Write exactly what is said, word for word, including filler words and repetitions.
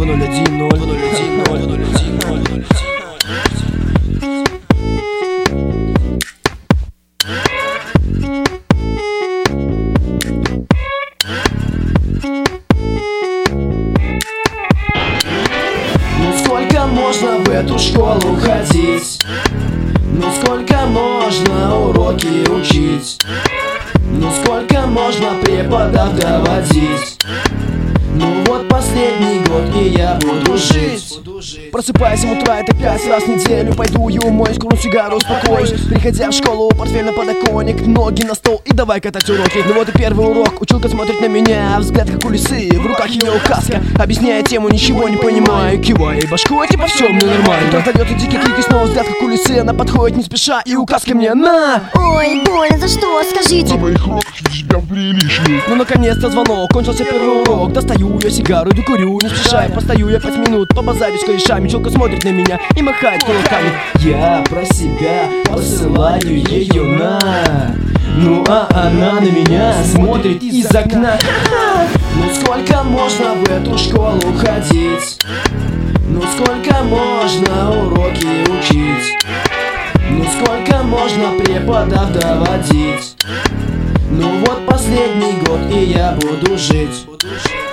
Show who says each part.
Speaker 1: два ноль один ноль, два ноль один ноль, два ноль один ноль, два ноль один ноль.
Speaker 2: Ну сколько можно в эту школу ходить? Ну сколько можно уроки учить? Ну сколько можно преподав доводить? Ну вот последний год, и я буду жить.
Speaker 1: Просыпаясь в утра, это пять раз в неделю. Пойду и умоюсь, курну сигару, успокоюсь. Приходя в школу, портфель на подоконник, ноги на стол и давай катать уроки. Ну вот и первый урок, училка смотрит на меня, взгляд как у лисы, в руках ее указка. Объясняя тему, ничего не понимаю, кивая и башкой, типа все мне нормально. Раздает и дикий крик, и снова взгляд как у лисы. Она подходит не спеша и указка мне на.
Speaker 3: Ой, больно, за что, скажите?
Speaker 4: На моих уроках тебя приличный.
Speaker 1: Ну наконец-то звонок, кончился первый урок. Достаю я сигару, иду курю, не спеша. Постою я пять минут, побазарю с корешами. Челка смотрит на меня и махает кулаками.
Speaker 2: Я про себя посылаю ее на. Ну а она на меня смотрит из окна. Ну сколько можно в эту школу ходить? Ну сколько можно уроки учить? Ну сколько можно преподав доводить? Ну вот последний год, и я буду жить.